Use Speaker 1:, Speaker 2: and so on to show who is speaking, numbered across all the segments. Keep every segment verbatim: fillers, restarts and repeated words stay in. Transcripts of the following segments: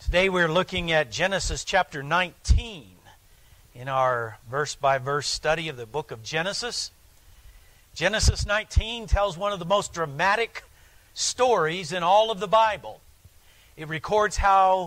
Speaker 1: Today we're looking at Genesis chapter nineteen in our verse-by-verse study of the book of Genesis. Genesis nineteen tells one of the most dramatic stories in all of the Bible. It records how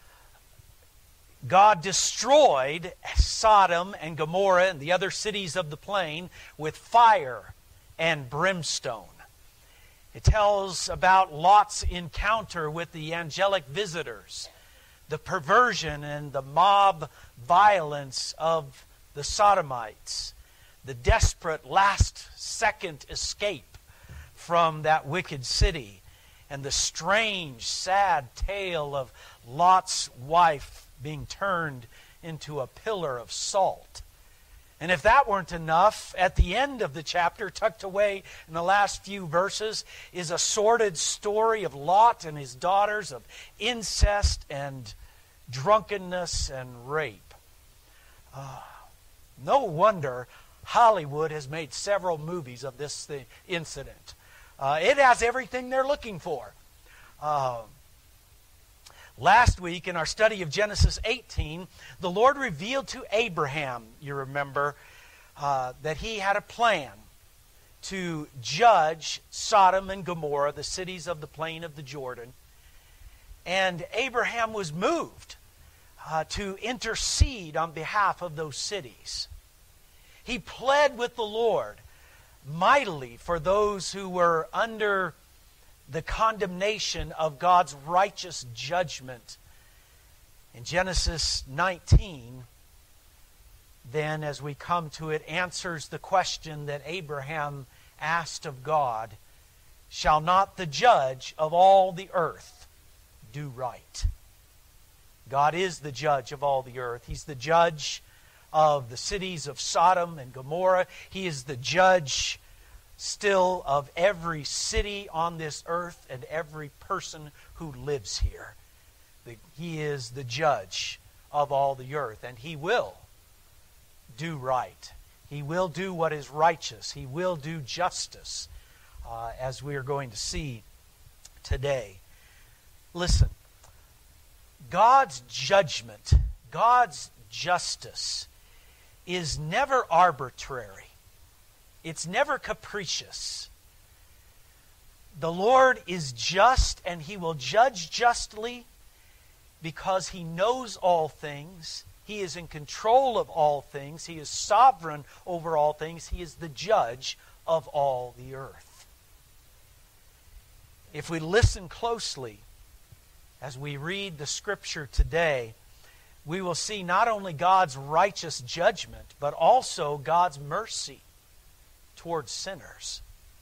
Speaker 1: God destroyed Sodom and Gomorrah and the other cities of the plain with fire and brimstone. It tells about Lot's encounter with the angelic visitors, the perversion and the mob violence of the Sodomites, the desperate last-second escape from that wicked city, and the strange, sad tale of Lot's wife being turned into a pillar of salt. And if that weren't enough, at the end of the chapter, tucked away in the last few verses, is a sordid story of Lot and his daughters, of incest and drunkenness and rape. Uh, no wonder Hollywood has made several movies of this thing, incident. Uh, it has everything they're looking for. Uh, Last week in our study of Genesis eighteen, the Lord revealed to Abraham, you remember, uh, that he had a plan to judge Sodom and Gomorrah, the cities of the plain of the Jordan. And Abraham was moved uh, to intercede on behalf of those cities. He pled with the Lord mightily for those who were under the condemnation of God's righteous judgment. In Genesis nineteen, then, as we come to it, answers the question that Abraham asked of God: shall not the judge of all the earth do right? God is the judge of all the earth. He's the judge of the cities of Sodom and Gomorrah. He is the judge still of every city on this earth and every person who lives here. He is the judge of all the earth, and He will do right. He will do what is righteous. He will do justice, uh, as we are going to see today. Listen, God's judgment, God's justice is never arbitrary. It's never capricious. The Lord is just, and He will judge justly because He knows all things. He is in control of all things. He is sovereign over all things. He is the judge of all the earth. If we listen closely as we read the Scripture today, we will see not only God's righteous judgment, but also God's mercy towards sinners,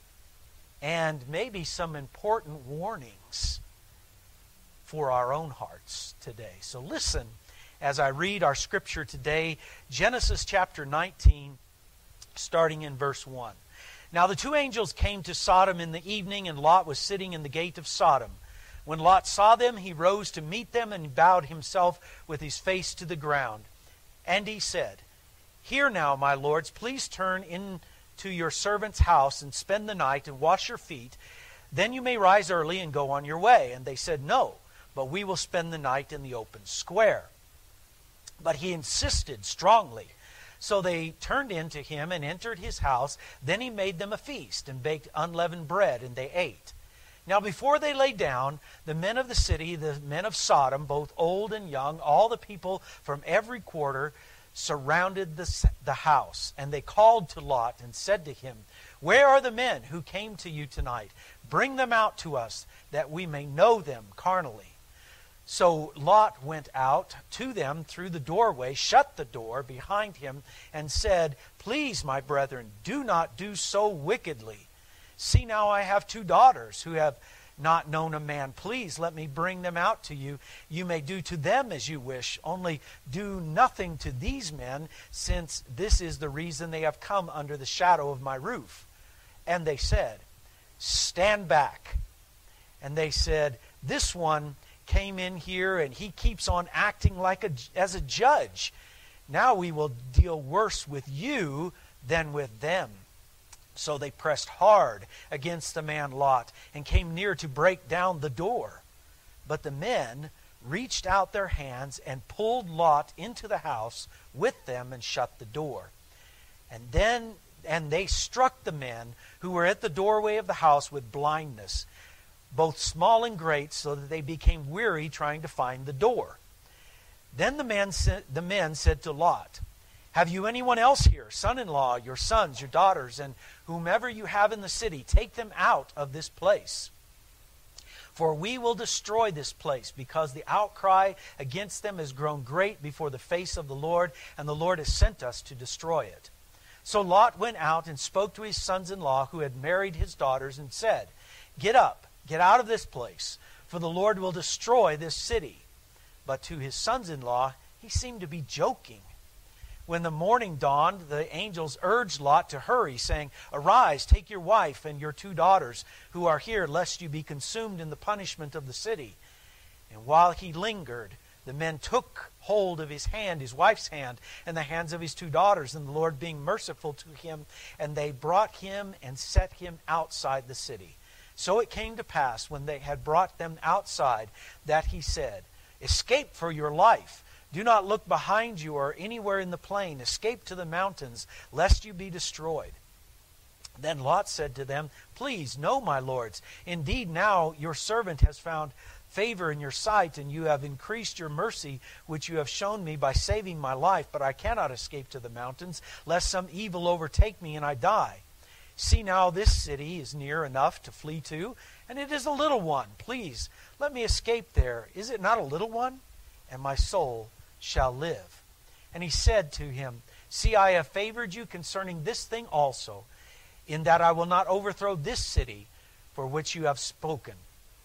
Speaker 1: and maybe some important warnings for our own hearts today. So listen as I read our scripture today, Genesis chapter nineteen, starting in verse one. Now the two angels came to Sodom in the evening, and Lot was sitting in the gate of Sodom. When Lot saw them, he rose to meet them and bowed himself with his face to the ground. And he said, "Hear now, my lords, please turn in to your servant's house and spend the night and wash your feet. Then you may rise early and go on your way." And they said, "No, but we will spend the night in the open square." But he insisted strongly. So they turned in to him and entered his house. Then he made them a feast and baked unleavened bread, and they ate. Now before they lay down, the men of the city, the men of Sodom, both old and young, all the people from every quarter, surrounded the, the house. And they called to Lot and said to him, "Where are the men who came to you tonight? Bring them out to us, that we may know them carnally." So Lot went out to them through the doorway, shut the door behind him, and said, "Please, my brethren, do not do so wickedly. See now, I have two daughters who have not known a man. Please let me bring them out to you. You may do to them as you wish, only do nothing to these men, since this is the reason they have come under the shadow of my roof." And they said, "Stand back." And they said, "This one came in here and he keeps on acting like a, as a judge. Now we will deal worse with you than with them." So they pressed hard against the man Lot and came near to break down the door. But the men reached out their hands and pulled Lot into the house with them and shut the door. And then and they struck the men who were at the doorway of the house with blindness, both small and great, so that they became weary trying to find the door. Then the men, the men said to Lot, "Have you anyone else here, son-in-law, your sons, your daughters, and whomever you have in the city? Take them out of this place. For we will destroy this place, because the outcry against them has grown great before the face of the Lord, and the Lord has sent us to destroy it." So Lot went out and spoke to his sons-in-law who had married his daughters and said, "Get up, get out of this place, for the Lord will destroy this city." But to his sons-in-law he seemed to be joking. When the morning dawned, the angels urged Lot to hurry, saying, "Arise, take your wife and your two daughters who are here, lest you be consumed in the punishment of the city." And while he lingered, the men took hold of his hand, his wife's hand, and the hands of his two daughters, and the Lord being merciful to him, and they brought him and set him outside the city. So it came to pass, when they had brought them outside, that he said, "Escape for your life. Do not look behind you or anywhere in the plain. Escape to the mountains, lest you be destroyed." Then Lot said to them, "Please, no, my lords. Indeed, now your servant has found favor in your sight, and you have increased your mercy, which you have shown me by saving my life. But I cannot escape to the mountains, lest some evil overtake me and I die. See now, this city is near enough to flee to, and it is a little one. Please, let me escape there. Is it not a little one? And my soul shall live." And he said to him, "See, I have favored you concerning this thing also, in that I will not overthrow this city for which you have spoken.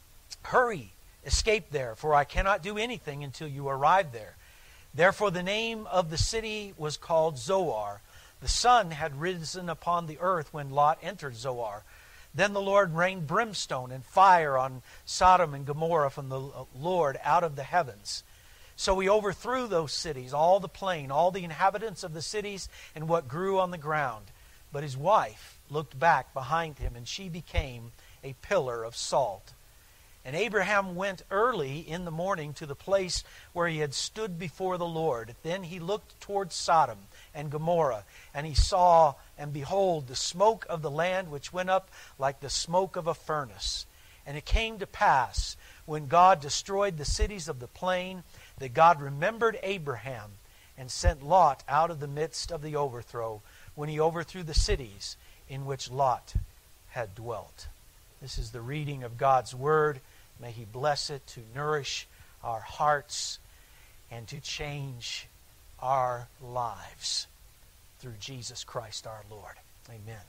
Speaker 1: Hurry, escape there, for I cannot do anything until you arrive there." Therefore the name of the city was called Zoar. The sun had risen upon the earth when Lot entered Zoar. Then the Lord rained brimstone and fire on Sodom and Gomorrah from the Lord out of the heavens. So he overthrew those cities, all the plain, all the inhabitants of the cities, and what grew on the ground. But his wife looked back behind him, and she became a pillar of salt. And Abraham went early in the morning to the place where he had stood before the Lord. Then he looked toward Sodom and Gomorrah, and he saw, and behold, the smoke of the land which went up like the smoke of a furnace. And it came to pass, when God destroyed the cities of the plain, that God remembered Abraham and sent Lot out of the midst of the overthrow, when he overthrew the cities in which Lot had dwelt. This is the reading of God's Word. May He bless it to nourish our hearts and to change our lives through Jesus Christ our Lord. Amen.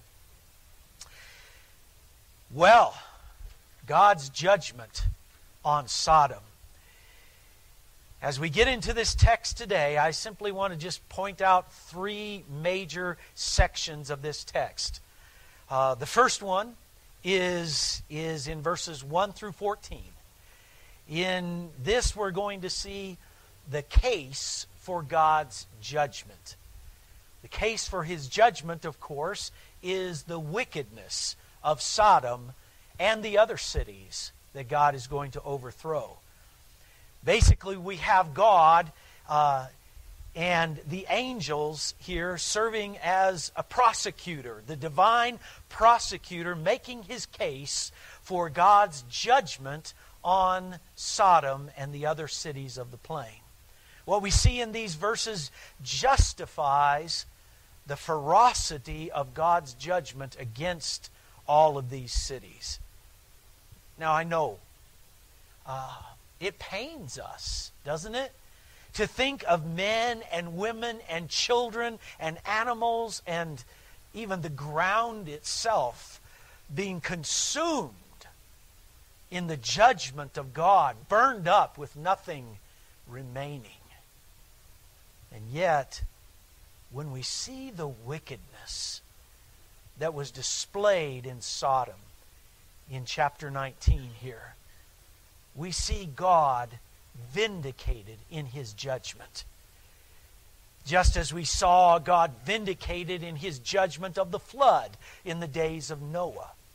Speaker 1: Well, God's judgment on Sodom. As we get into this text today, I simply want to just point out three major sections of this text. Uh, the first one is, is in verses one through fourteen. In this, we're going to see the case for God's judgment. The case for His judgment, of course, is the wickedness of Sodom and the other cities that God is going to overthrow. Basically, we have God uh, and the angels here serving as a prosecutor, the divine prosecutor making his case for God's judgment on Sodom and the other cities of the plain. What we see in these verses justifies the ferocity of God's judgment against all of these cities. Now, I know uh, it pains us, doesn't it? To think of men and women and children and animals and even the ground itself being consumed in the judgment of God, burned up with nothing remaining. And yet, when we see the wickedness that was displayed in Sodom in chapter nineteen here, we see God vindicated in His judgment. Just as we saw God vindicated in His judgment of the flood in the days of Noah,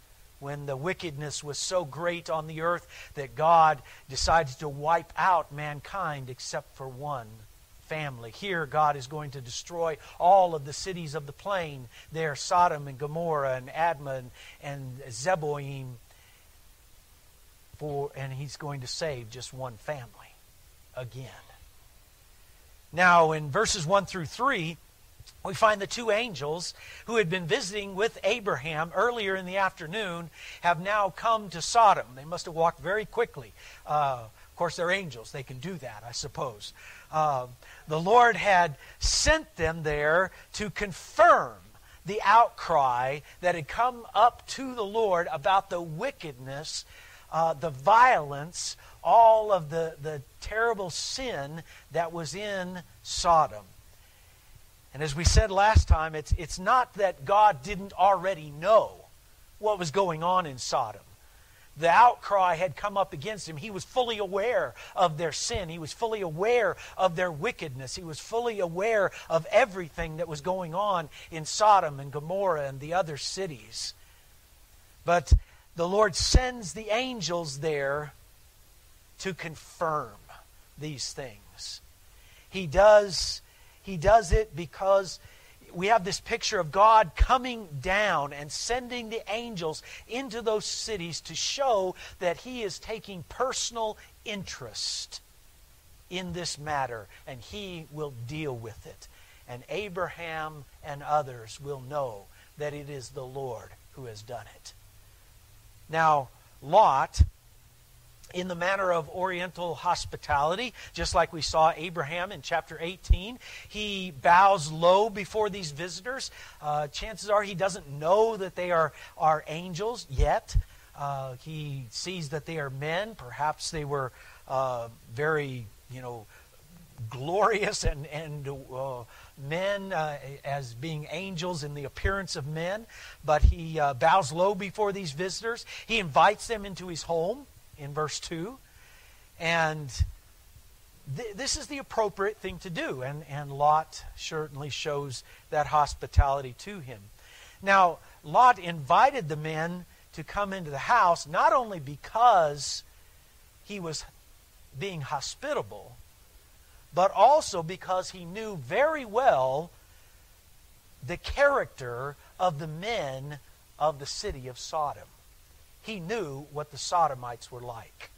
Speaker 1: when the wickedness was so great on the earth that God decided to wipe out mankind except for one family. Here God is going to destroy all of the cities of the plain there, Sodom and Gomorrah and Admah and, and Zeboim, for, and He's going to save just one family again. Now in verses one through three, we find the two angels who had been visiting with Abraham earlier in the afternoon have now come to Sodom. They must have walked very quickly. Uh, of course, they're angels. They can do that, I suppose. Uh, the Lord had sent them there to confirm the outcry that had come up to the Lord about the wickedness, uh, the violence, all of the, the terrible sin that was in Sodom. And as we said last time, it's, it's not that God didn't already know what was going on in Sodom. The outcry had come up against Him. He was fully aware of their sin. He was fully aware of their wickedness. He was fully aware of everything that was going on in Sodom and Gomorrah and the other cities. But the Lord sends the angels there to confirm these things. He does He does it because we have this picture of God coming down and sending the angels into those cities to show that He is taking personal interest in this matter, and He will deal with it. And Abraham and others will know that it is the Lord who has done it. Now, Lot, in the manner of Oriental hospitality, just like we saw Abraham in chapter eighteen, he bows low before these visitors. Uh, chances are he doesn't know that they are, are angels yet. Uh, he sees that they are men. Perhaps they were uh, very, you know, glorious and, and uh, men uh, as being angels in the appearance of men. But he uh, bows low before these visitors. He invites them into his home in verse two. And th- this is the appropriate thing to do. And, and Lot certainly shows that hospitality to him. Now, Lot invited the men to come into the house not only because he was being hospitable, but also because he knew very well the character of the men of the city of Sodom. He knew what the Sodomites were like.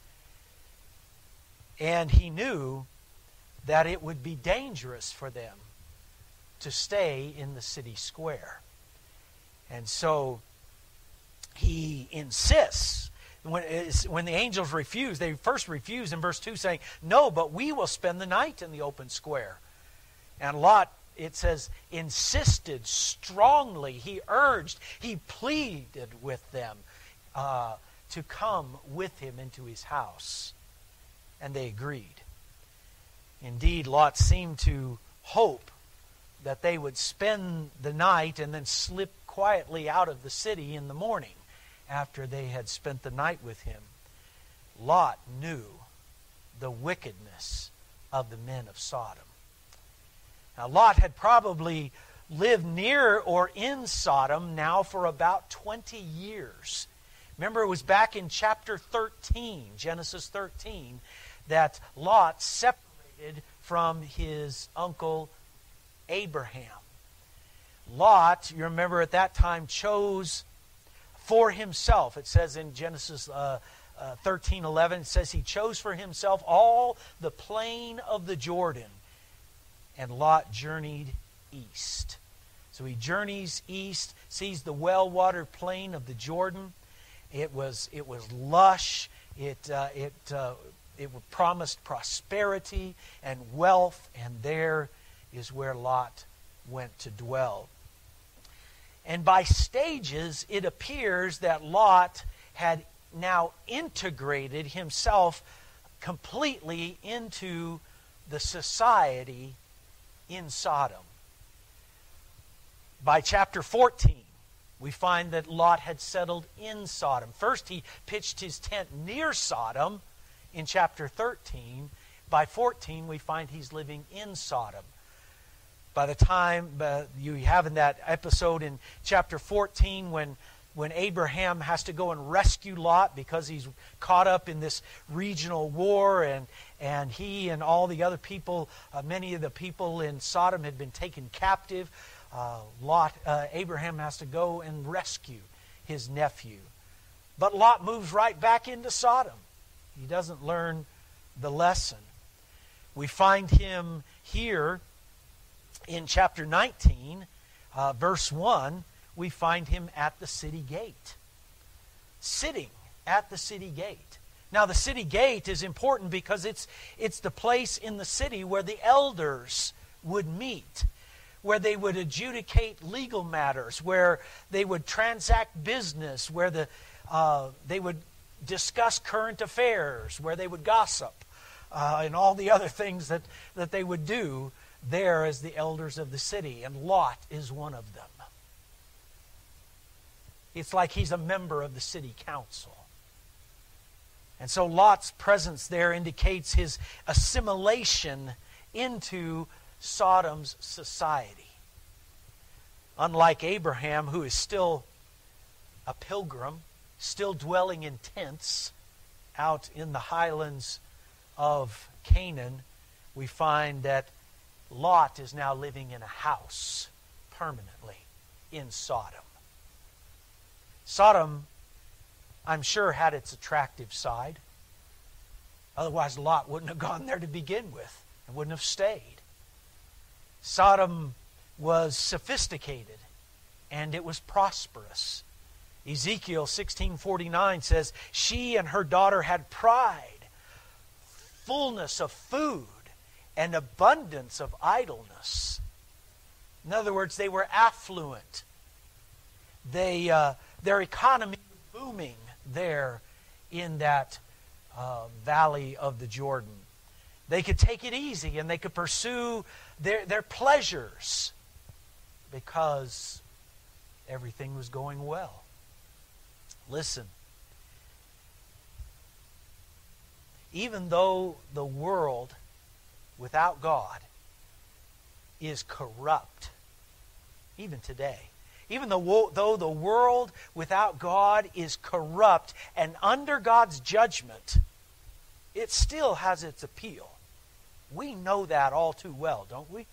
Speaker 1: And he knew that it would be dangerous for them to stay in the city square. And so he insists. When, when the angels refuse, they first refuse in verse two saying, "No, but we will spend the night in the open square." And Lot, it says, insisted strongly. He urged, he pleaded with them uh, to come with him into his house. And they agreed. Indeed, Lot seemed to hope that they would spend the night and then slip quietly out of the city in the morning after they had spent the night with him. Lot knew the wickedness of the men of Sodom. Now, Lot had probably lived near or in Sodom now for about twenty years. Remember, it was back in chapter thirteen, Genesis thirteen, that Lot separated from his uncle Abraham. Lot, you remember at that time, chose for himself. It says in Genesis uh, uh, thirteen eleven, it says he chose for himself all the plain of the Jordan. And Lot journeyed east. So he journeys east, sees the well-watered plain of the Jordan. It was it was lush. It uh, it uh, it promised prosperity and wealth, and there is where Lot went to dwell. And by stages, it appears that Lot had now integrated himself completely into the society in Sodom. By chapter fourteen, we find that Lot had settled in Sodom. First, he pitched his tent near Sodom in chapter thirteen. By fourteen, we find he's living in Sodom. By the time uh, you have in that episode in chapter fourteen when, when Abraham has to go and rescue Lot because he's caught up in this regional war, and, and he and all the other people, uh, many of the people in Sodom had been taken captive. Uh, Lot, uh, Abraham has to go and rescue his nephew. But Lot moves right back into Sodom. He doesn't learn the lesson. We find him here in chapter nineteen, uh, verse one. We find him at the city gate, sitting at the city gate. Now, the city gate is important because it's it's the place in the city where the elders would meet, where they would adjudicate legal matters, where they would transact business, where the uh, they would discuss current affairs, where they would gossip, uh, and all the other things that, that they would do there as the elders of the city. And Lot is one of them. It's like he's a member of the city council. And so Lot's presence there indicates his assimilation into Sodom's society. Unlike Abraham, who is still a pilgrim, still dwelling in tents out in the highlands of Canaan, we find that Lot is now living in a house permanently in Sodom. Sodom, I'm sure, had its attractive side. Otherwise, Lot wouldn't have gone there to begin with and wouldn't have stayed. Sodom was sophisticated and it was prosperous. Ezekiel sixteen forty-nine says, she and her daughter had pride, fullness of food, and abundance of idleness. In other words, they were affluent. They, uh, their economy was booming there in that uh, valley of the Jordan. They could take it easy and they could pursue their, their pleasures because everything was going well. Listen, even though the world without God is corrupt, even today, even though, though the world without God is corrupt and under God's judgment, it still has its appeal. We know that all too well, don't we?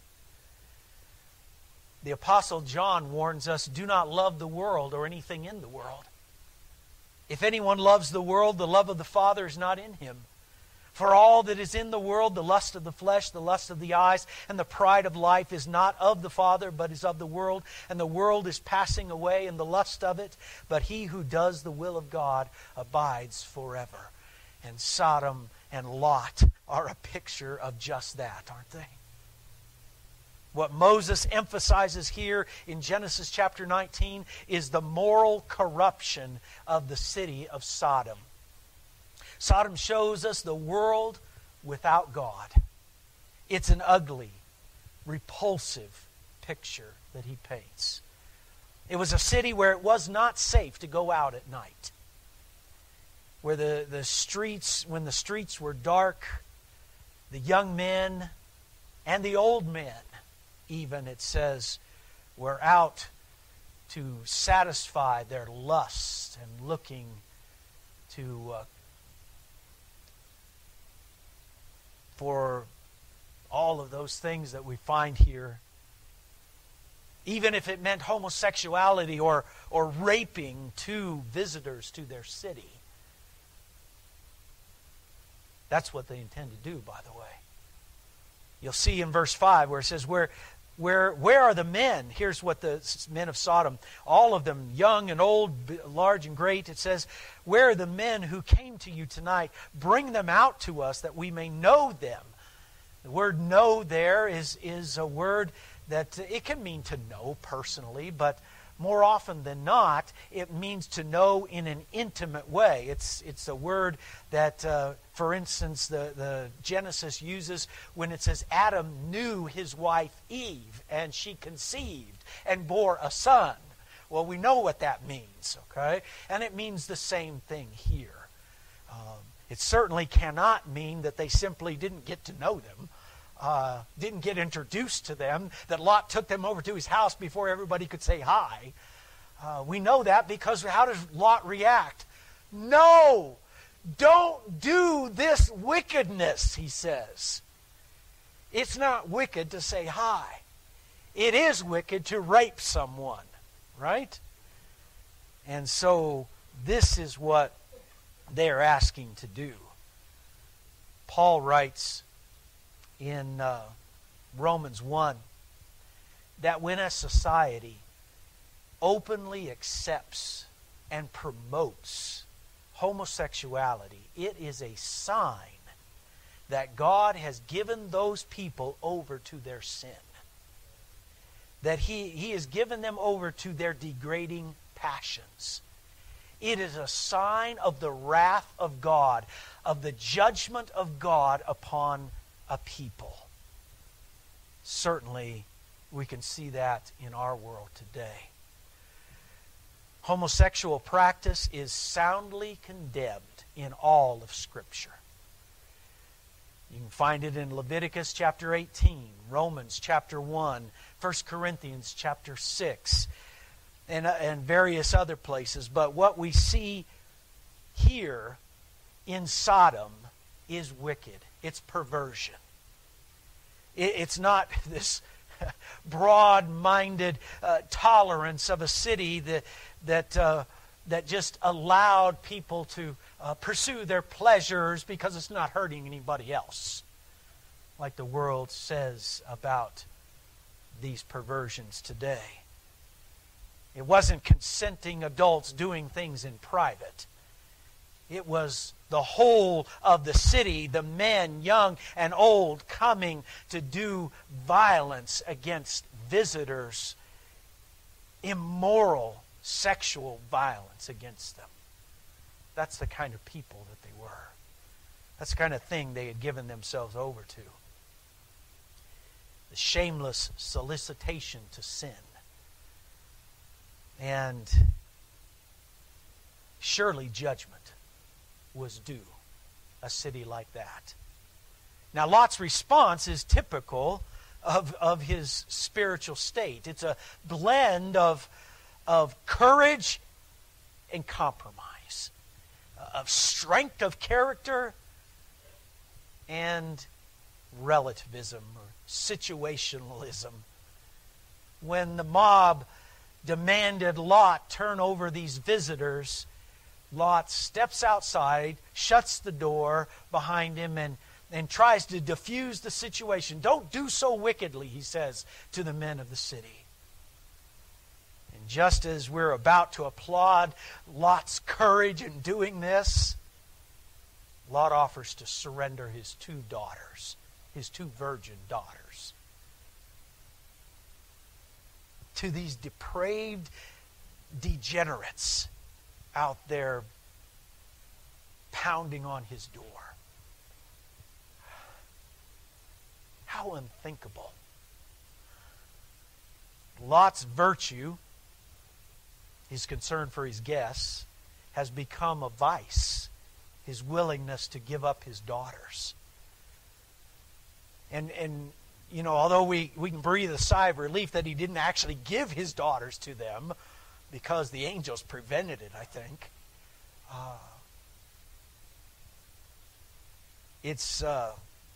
Speaker 1: The Apostle John warns us, do not love the world or anything in the world. If anyone loves the world, the love of the Father is not in him. For all that is in the world, the lust of the flesh, the lust of the eyes, and the pride of life is not of the Father, but is of the world. And the world is passing away and the lust of it, but he who does the will of God abides forever. And Sodom and Lot are a picture of just that, aren't they? What Moses emphasizes here in Genesis chapter nineteen is the moral corruption of the city of Sodom. Sodom shows us the world without God. It's an ugly, repulsive picture that he paints. It was a city where it was not safe to go out at night. Where the, the streets, when the streets were dark, the young men and the old men, even, it says, were out to satisfy their lust and looking to uh, for all of those things that we find here. Even if it meant homosexuality or, or raping to visitors to their city. That's what they intend to do, by the way. You'll see in verse five where it says, where, where, where are the men? Here's what the men of Sodom, all of them, young and old, large and great. It says, where are the men who came to you tonight? Bring them out to us that we may know them. The word know there is, is a word that it can mean to know personally, but more often than not, it means to know in an intimate way. It's it's a word that, uh, for instance, the, the Genesis uses when it says Adam knew his wife Eve, and she conceived and bore a son. Well, we know what that means, okay? And it means the same thing here. Um, it certainly cannot mean that they simply didn't get to know them. Uh, didn't get introduced to them, that Lot took them over to his house before everybody could say hi. Uh, we know that because how does Lot react? No! Don't do this wickedness, he says. It's not wicked to say hi. It is wicked to rape someone, right? And so this is what they're asking to do. Paul writes in uh, Romans one that when a society openly accepts and promotes homosexuality, it is a sign that God has given those people over to their sin. That He, he has given them over to their degrading passions. It is a sign of the wrath of God, of the judgment of God upon a people. Certainly, we can see that in our world today. Homosexual practice is soundly condemned in all of Scripture. You can find it in Leviticus chapter eighteen, Romans chapter one, First Corinthians chapter six, and, uh, and various other places. But what we see here in Sodom is wicked. It's perversion. It, it's not this broad-minded uh, tolerance of a city that that uh, that just allowed people to uh, pursue their pleasures because it's not hurting anybody else, like the world says about these perversions today. It wasn't consenting adults doing things in private. It was the whole of the city, the men, young and old, coming to do violence against visitors, immoral sexual violence against them. That's the kind of people that they were. That's the kind of thing they had given themselves over to. The shameless solicitation to sin. And surely judgment was due a city like that. Now, Lot's response is typical of, of his spiritual state. It's a blend of, of courage and compromise, of strength of character and relativism or situationalism. When the mob demanded Lot turn over these visitors, Lot steps outside, shuts the door behind him, and, and tries to diffuse the situation. Don't do so wickedly, he says to the men of the city. And just as we're about to applaud Lot's courage in doing this, Lot offers to surrender his two daughters, his two virgin daughters, to these depraved degenerates out there pounding on his door. How unthinkable. Lot's virtue, his concern for his guests, has become a vice. His willingness to give up his daughters. And, and you know, although we, we can breathe a sigh of relief that he didn't actually give his daughters to them, because the angels prevented it, I think. Uh, it's uh,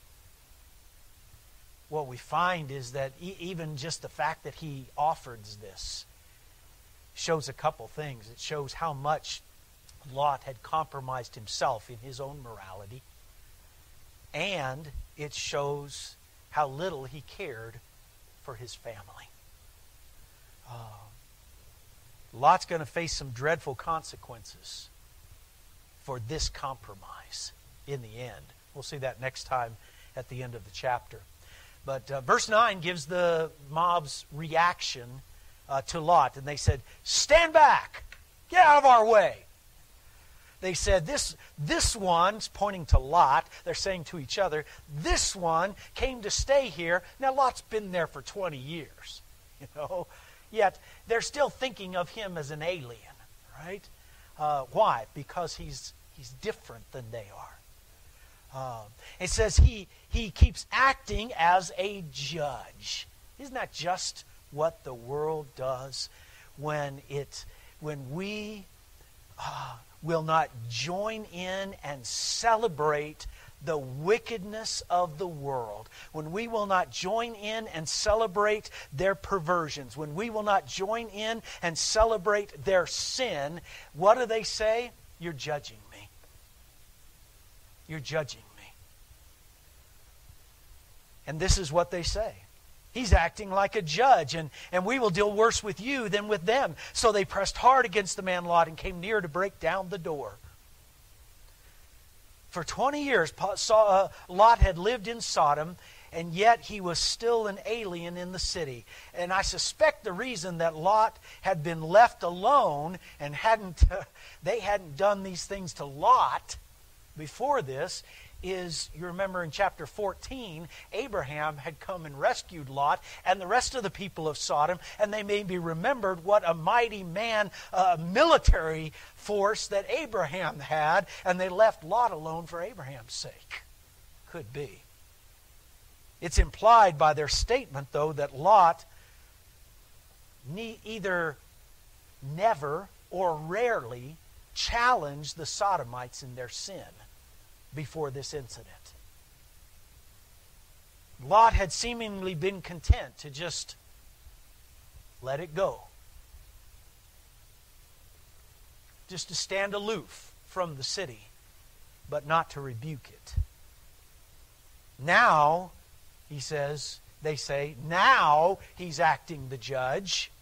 Speaker 1: what we find is that e- even just the fact that he offered this shows a couple things. It shows how much Lot had compromised himself in his own morality, and it shows how little he cared for his family. Uh, Lot's going to face some dreadful consequences for this compromise in the end. We'll see that next time at the end of the chapter. But uh, verse nine gives the mob's reaction uh, to Lot. And they said, "Stand back! Get out of our way!" They said, this, this one's pointing to Lot. They're saying to each other, this one came to stay here. Now, Lot's been there for twenty years, you know. Yet, they're still thinking of him as an alien, right? Uh, why? Because he's he's different than they are. Uh, it says he, he keeps acting as a judge. Isn't that just what the world does? when it when we uh, will not join in and celebrate the wickedness of the world, when we will not join in and celebrate their perversions, when we will not join in and celebrate their sin, what do they say? You're judging me. You're judging me. And this is what they say. He's acting like a judge, and, and we will deal worse with you than with them. So they pressed hard against the man Lot and came near to break down the door. For twenty years, Lot had lived in Sodom, and yet he was still an alien in the city. And I suspect the reason that Lot had been left alone and hadn't they hadn't done these things to Lot before this is, you remember in chapter fourteen, Abraham had come and rescued Lot and the rest of the people of Sodom, and they maybe remembered what a mighty man, uh, military force that Abraham had, and they left Lot alone for Abraham's sake. Could be. It's implied by their statement, though, that Lot ne- either never or rarely challenged the Sodomites in their sin before this incident. Lot had seemingly been content to just let it go. Just to stand aloof from the city, but not to rebuke it. Now, he says, they say, now he's acting the judge.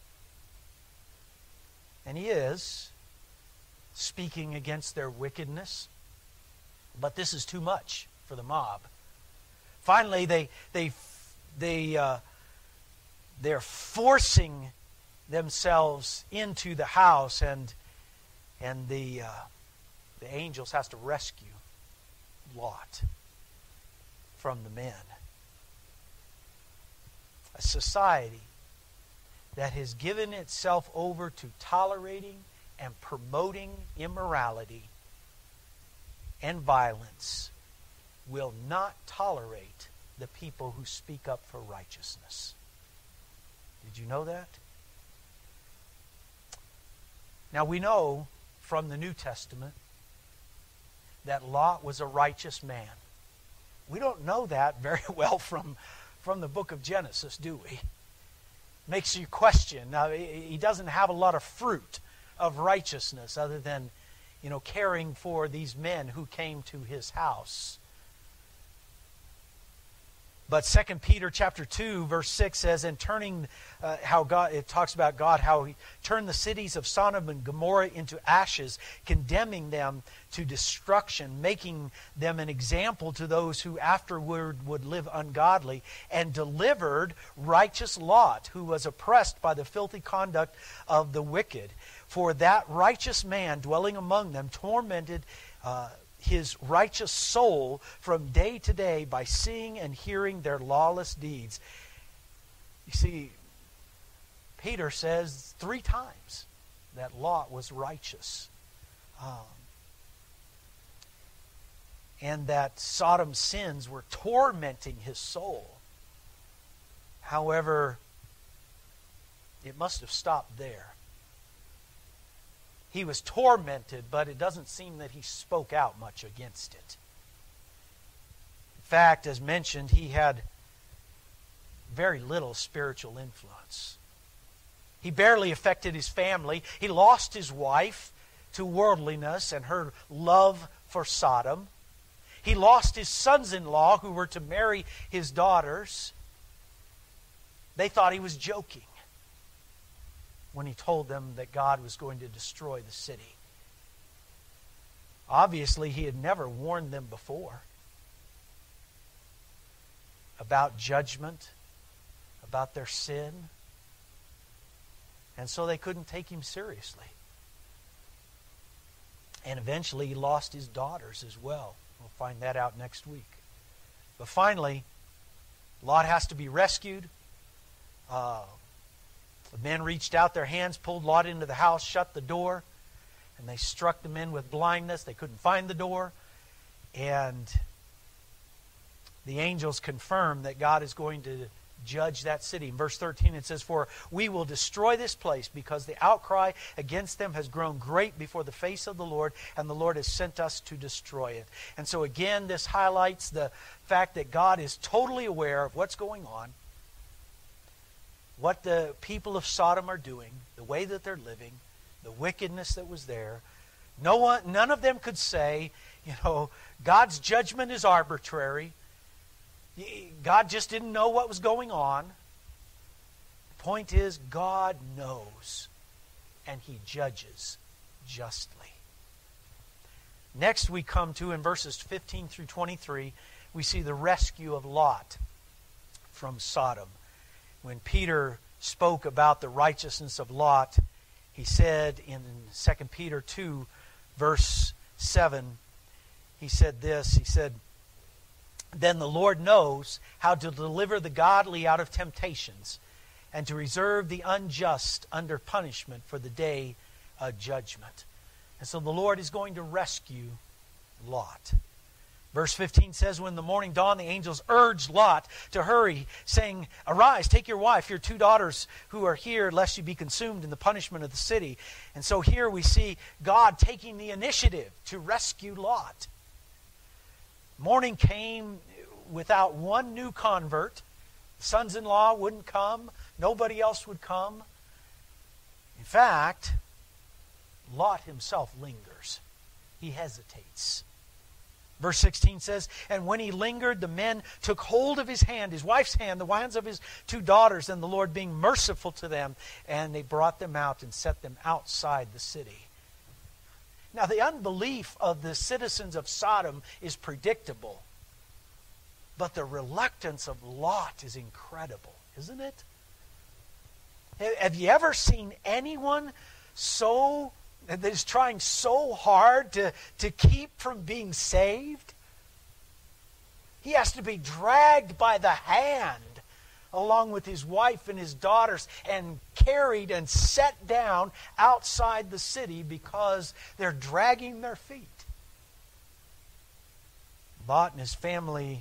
Speaker 1: And he is, speaking against their wickedness. But this is too much for the mob. Finally, they they they uh, they're forcing themselves into the house, and and the uh, the angels has to rescue Lot from the men. A society that has given itself over to tolerating and promoting immorality and violence will not tolerate the people who speak up for righteousness. Did you know that? Now we know from the New Testament that Lot was a righteous man. We don't know that very well from, from the book of Genesis, do we? Makes you question. Now, he doesn't have a lot of fruit of righteousness other than, you know, caring for these men who came to his house. But Second Peter chapter two, verse six says, and turning, uh, how God, it talks about God, how he turned the cities of Sodom and Gomorrah into ashes, condemning them to destruction, making them an example to those who afterward would live ungodly, and delivered righteous Lot, who was oppressed by the filthy conduct of the wicked. For that righteous man dwelling among them tormented uh, his righteous soul from day to day by seeing and hearing their lawless deeds. You see, Peter says three times that Lot was righteous. Um, and that Sodom's sins were tormenting his soul. However, it must have stopped there. He was tormented, but it doesn't seem that he spoke out much against it. In fact, as mentioned, he had very little spiritual influence. He barely affected his family. He lost his wife to worldliness and her love for Sodom. He lost his sons-in-law who were to marry his daughters. They thought he was joking when he told them that God was going to destroy the city. Obviously, he had never warned them before about judgment, about their sin, and so they couldn't take him seriously. And eventually he lost his daughters as well. We'll find that out next week. But finally, Lot has to be rescued. Uh, The men reached out their hands, pulled Lot into the house, shut the door, and they struck the men with blindness. They couldn't find the door. And the angels confirmed that God is going to judge that city. In verse thirteen it says, "For we will destroy this place, because the outcry against them has grown great before the face of the Lord, and the Lord has sent us to destroy it." And so again, this highlights the fact that God is totally aware of what's going on, what the people of Sodom are doing, the way that they're living, the wickedness that was there. No one, none of them could say, you know, God's judgment is arbitrary. God just didn't know what was going on. The point is, God knows, and He judges justly. Next we come to, in verses fifteen through twenty-three, we see the rescue of Lot from Sodom. When Peter spoke about the righteousness of Lot, he said in Second Peter two, verse seven, he said this, he said, "Then the Lord knows how to deliver the godly out of temptations, and to reserve the unjust under punishment for the day of judgment." And so the Lord is going to rescue Lot. Verse fifteen says, "When the morning dawned, the angels urged Lot to hurry, saying, 'Arise, take your wife, your two daughters who are here, lest you be consumed in the punishment of the city.'" And so here we see God taking the initiative to rescue Lot. Morning came without one new convert. The sons-in-law wouldn't come. Nobody else would come. In fact, Lot himself lingers. He hesitates. Verse sixteen says, "And when he lingered, the men took hold of his hand, his wife's hand, the hands of his two daughters, and the Lord being merciful to them, and they brought them out and set them outside the city." Now, the unbelief of the citizens of Sodom is predictable, but the reluctance of Lot is incredible, isn't it? Have you ever seen anyone so that is trying so hard to, to keep from being saved? He has to be dragged by the hand along with his wife and his daughters and carried and set down outside the city because they're dragging their feet. Lot and his family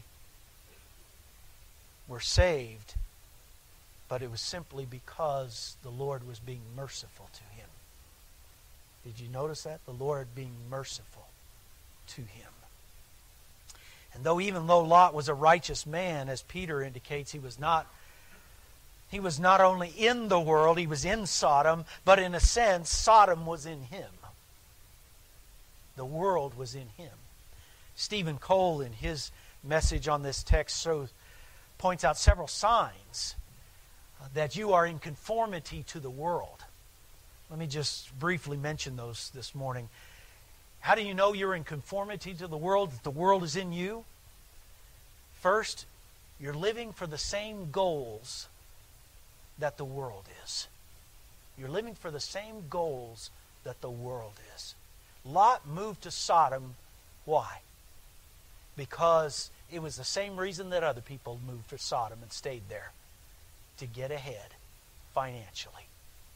Speaker 1: were saved, but it was simply because the Lord was being merciful to him. Did you notice that? The Lord being merciful to him. And though even though Lot was a righteous man, as Peter indicates, he was not he was not only in the world, he was in Sodom, but in a sense, Sodom was in him. The world was in him. Stephen Cole, in his message on this text, shows, points out several signs that you are in conformity to the world. Let me just briefly mention those this morning. How do you know you're in conformity to the world, that the world is in you? First, you're living for the same goals that the world is. You're living for the same goals that the world is. Lot moved to Sodom. Why? Because it was the same reason that other people moved to Sodom and stayed there. To get ahead financially.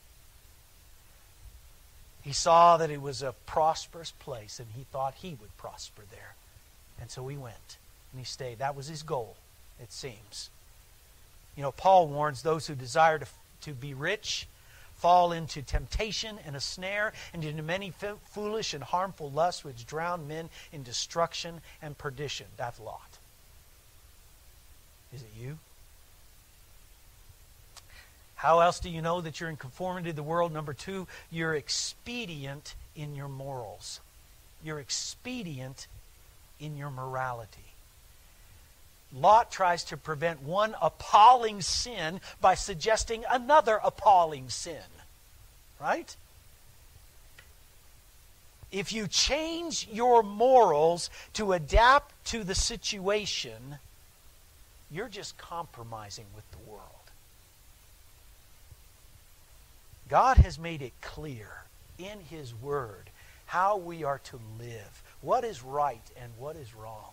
Speaker 1: He saw that it was a prosperous place and he thought he would prosper there. And so he went and he stayed. That was his goal, it seems. You know, Paul warns those who desire to, to be rich fall into temptation and a snare and into many f- foolish and harmful lusts which drown men in destruction and perdition. That's Lot. Is it you? How else do you know that you're in conformity to the world? Number two, you're expedient in your morals. You're expedient in your morality. Lot tries to prevent one appalling sin by suggesting another appalling sin. Right? If you change your morals to adapt to the situation, you're just compromising with the world. God has made it clear in His Word how we are to live, what is right and what is wrong.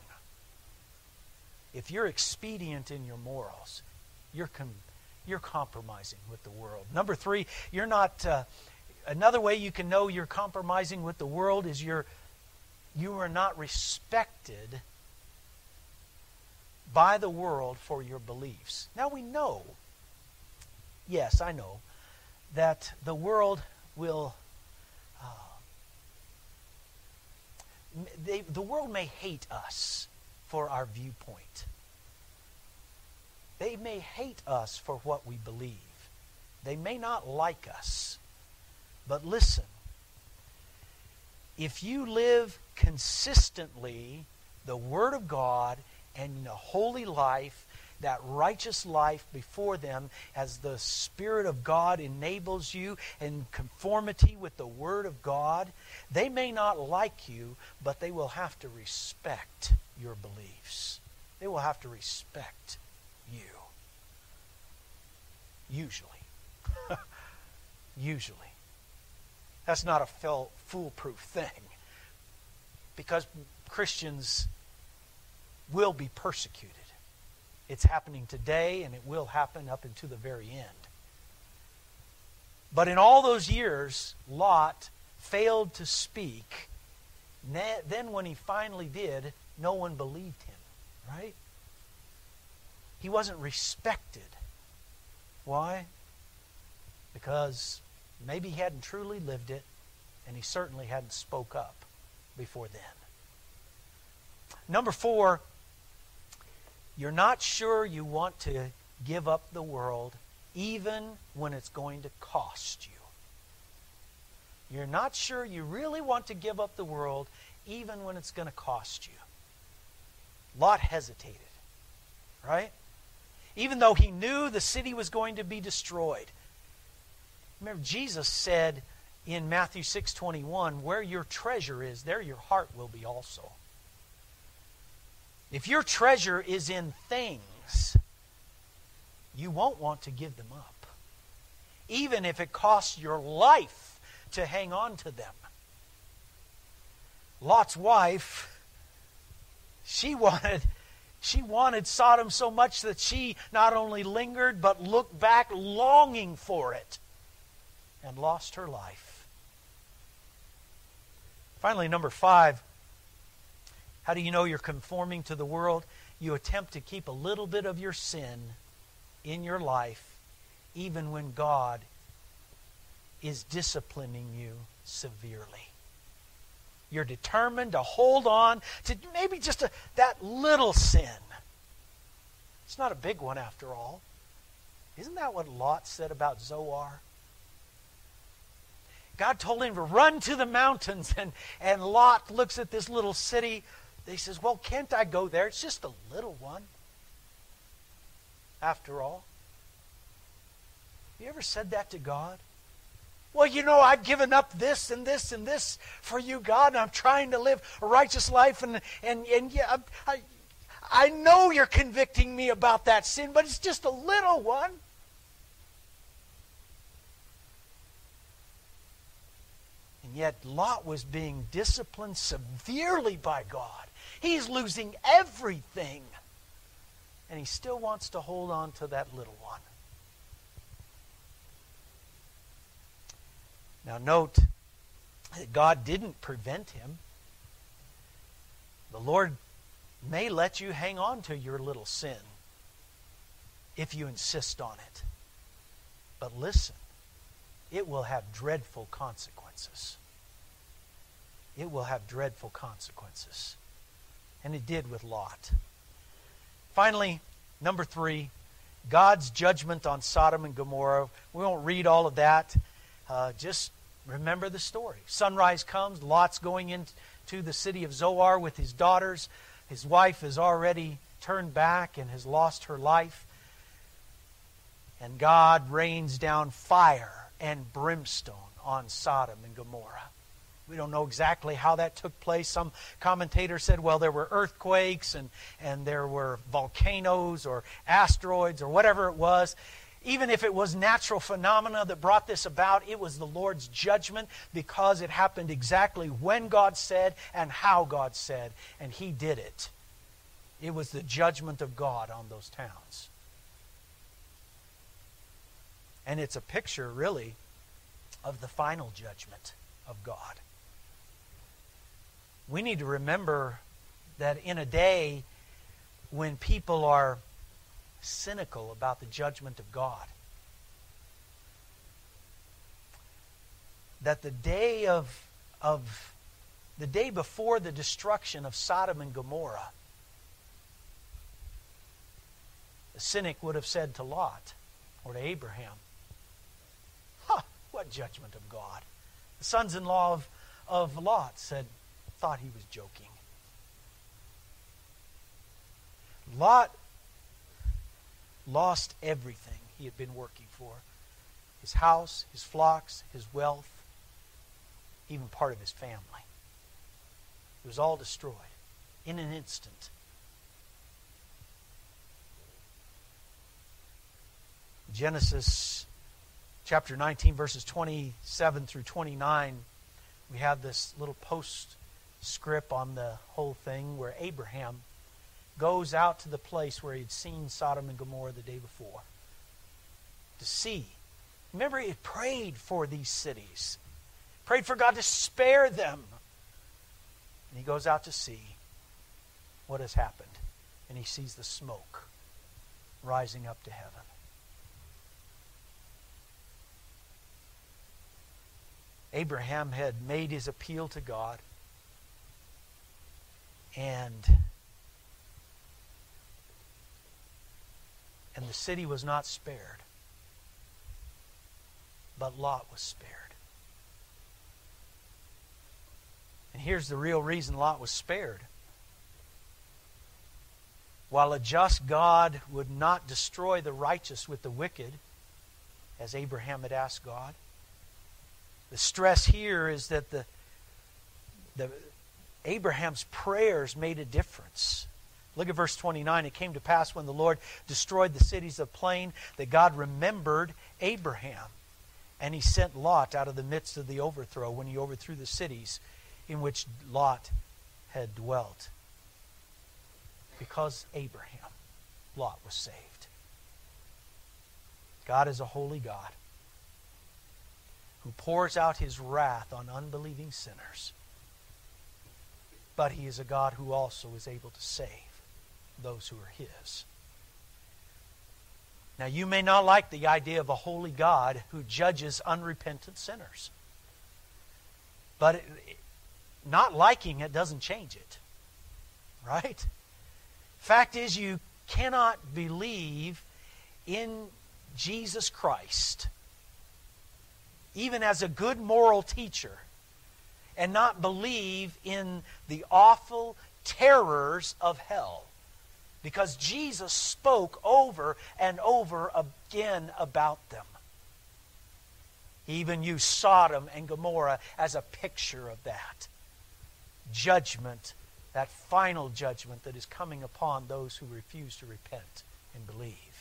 Speaker 1: If you're expedient in your morals, you're com- you're compromising with the world. Number three, you're not. Uh, another way you can know you're compromising with the world is you're you are not respected by the world for your beliefs. Now we know, yes, I know, that the world will, uh, they, the world may hate us for our viewpoint. They may hate us for what we believe. They may not like us. But listen, if you live consistently the Word of God and a holy life, that righteous life before them as the Spirit of God enables you in conformity with the Word of God, they may not like you, but they will have to respect your beliefs. They will have to respect you. Usually. Usually. That's not a foolproof thing. Because Christians will be persecuted. It's happening today, and it will happen up into the very end. But in all those years, Lot failed to speak. Then when he finally did, no one believed him, right? He wasn't respected. Why? Because maybe he hadn't truly lived it, and he certainly hadn't spoke up before then. Number four, you're not sure you want to give up the world even when it's going to cost you. You're not sure you really want to give up the world even when it's going to cost you. Lot hesitated, right? Even though he knew the city was going to be destroyed. Remember, Jesus said in Matthew six twenty-one, where your treasure is, there your heart will be also. If your treasure is in things, you won't want to give them up. Even if it costs your life to hang on to them. Lot's wife, she wanted, she wanted Sodom so much that she not only lingered, but looked back longing for it and lost her life. Finally, number five, how do you know you're conforming to the world? You attempt to keep a little bit of your sin in your life, even when God is disciplining you severely. You're determined to hold on to maybe just a, that little sin. It's not a big one after all. Isn't that what Lot said about Zoar? God told him to run to the mountains, and, and Lot looks at this little city. He says, well, can't I go there? It's just a little one. After all. Have you ever said that to God? Well, you know, I've given up this and this and this for you, God, and I'm trying to live a righteous life, and and, and yeah, I, I know you're convicting me about that sin, but it's just a little one. And yet Lot was being disciplined severely by God. He's losing everything. And he still wants to hold on to that little one. Now note that God didn't prevent him. The Lord may let you hang on to your little sin if you insist on it. But listen, it will have dreadful consequences. It will have dreadful consequences. And it did with Lot. Finally, number three, God's judgment on Sodom and Gomorrah. We won't read all of that. Uh, just remember the story. Sunrise comes. Lot's going into the city of Zoar with his daughters. His wife has already turned back and has lost her life. And God rains down fire and brimstone on Sodom and Gomorrah. We don't know exactly how that took place. Some commentators said, well, there were earthquakes and, and there were volcanoes or asteroids or whatever it was. Even if it was natural phenomena that brought this about, it was the Lord's judgment because it happened exactly when God said and how God said, and He did it. It was the judgment of God on those towns. And it's a picture, really, of the final judgment of God. We need to remember that in a day when people are cynical about the judgment of God. That the day of, of the day before the destruction of Sodom and Gomorrah, the cynic would have said to Lot or to Abraham, "Huh, what judgment of God?" The sons-in-law of, of Lot said, thought he was joking. Lot lost everything he had been working for. His house, his flocks, his wealth, even part of his family. It was all destroyed in an instant. Genesis chapter nineteen, verses twenty-seven through twenty-nine, we have this little postscript on the whole thing where Abraham goes out to the place where he had seen Sodom and Gomorrah the day before to see. Remember, he had prayed for these cities. Prayed for God to spare them. And he goes out to see what has happened. And he sees the smoke rising up to heaven. Abraham had made his appeal to God. And And the city was not spared. But Lot was spared. And here's the real reason Lot was spared. While a just God would not destroy the righteous with the wicked, as Abraham had asked God, the stress here is that the, the Abraham's prayers made a difference. Look at verse twenty-nine. It came to pass when the Lord destroyed the cities of plain that God remembered Abraham. And he sent Lot out of the midst of the overthrow when he overthrew the cities in which Lot had dwelt. Because Abraham, Lot was saved. God is a holy God who pours out his wrath on unbelieving sinners. But he is a God who also is able to save those who are his. Now, you may not like the idea of a holy God who judges unrepentant sinners. But it, not liking it doesn't change it. Right? Fact is, you cannot believe in Jesus Christ, even as a good moral teacher, and not believe in the awful terrors of hell. Because Jesus spoke over and over again about them. He even used Sodom and Gomorrah as a picture of that. Judgment, that final judgment that is coming upon those who refuse to repent and believe.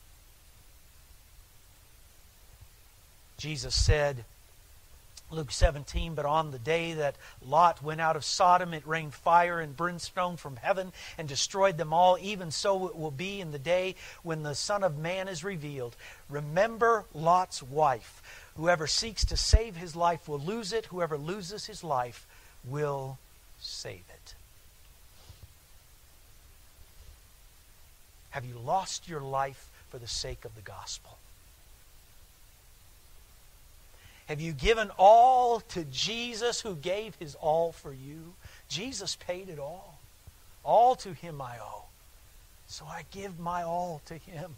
Speaker 1: Jesus said, Luke seventeen, but on the day that Lot went out of Sodom, it rained fire and brimstone from heaven and destroyed them all. Even so it will be in the day when the Son of Man is revealed. Remember Lot's wife. Whoever seeks to save his life will lose it. Whoever loses his life will save it. Have you lost your life for the sake of the gospel? Have you given all to Jesus who gave his all for you? Jesus paid it all. All to him I owe. So I give my all to him.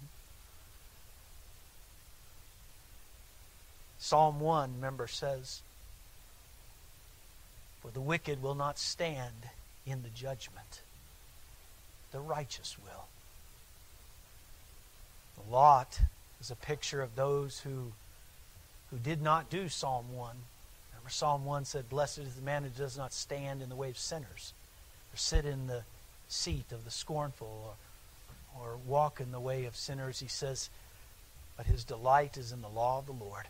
Speaker 1: Psalm one, remember, says, for the wicked will not stand in the judgment. The righteous will. Lot is a picture of those who who did not do Psalm one. Remember, Psalm one said, blessed is the man who does not stand in the way of sinners, or sit in the seat of the scornful, or, or walk in the way of sinners. He says, but his delight is in the law of the Lord.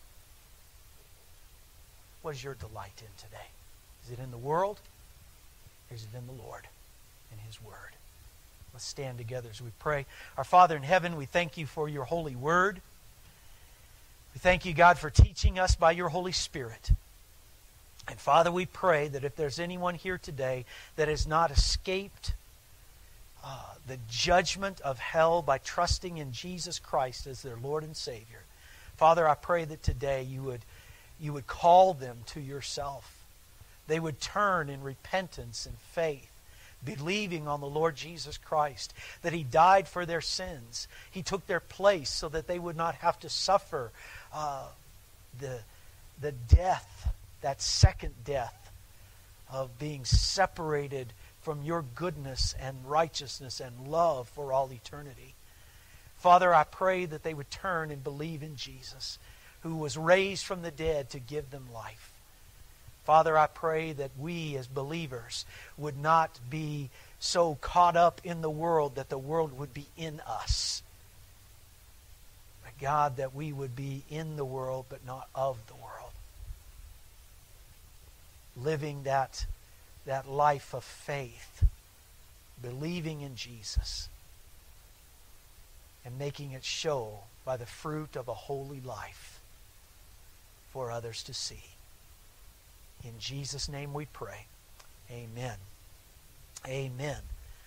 Speaker 1: What is your delight in today? Is it in the world, or is it in the Lord, in his word? Let's stand together as we pray. Our Father in heaven, we thank you for your holy word. We thank you, God, for teaching us by your Holy Spirit. And Father, we pray that if there's anyone here today that has not escaped uh, the judgment of hell by trusting in Jesus Christ as their Lord and Savior. Father, I pray that today you would, you would call them to yourself. They would turn in repentance and faith, believing on the Lord Jesus Christ, that He died for their sins. He took their place so that they would not have to suffer uh, the, the death, that second death of being separated from your goodness and righteousness and love for all eternity. Father, I pray that they would turn and believe in Jesus, who was raised from the dead to give them life. Father, I pray that we as believers would not be so caught up in the world that the world would be in us. But God, that we would be in the world but not of the world. Living that, that life of faith, believing in Jesus, and making it show by the fruit of a holy life for others to see. In Jesus' name we pray. Amen. Amen.